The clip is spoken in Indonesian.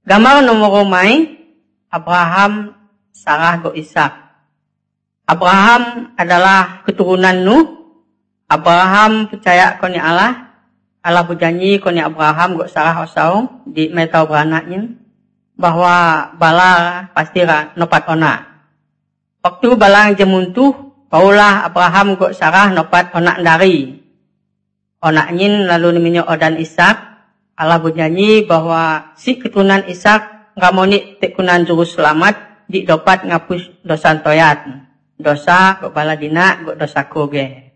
Gambar nomor romai, Abraham, Sarah, go Ishak. Abraham adalah keturunan Nuh. Abraham percaya koni Allah. Allah berjanji koni Abraham go Sarah osau di metau beranaknya bahwa bala pasti nopat onak. Waktu bala jemuntuh, paulah Abraham go Sarah nopat onak dari. Onaknya lalu namanya Odan Ishak. Allah berjanji bahwa si keturunan Ishak ngamoni tekunan juru selamat di dapat ngapus dosa toyat. Dosa go bala dina go dosa koge.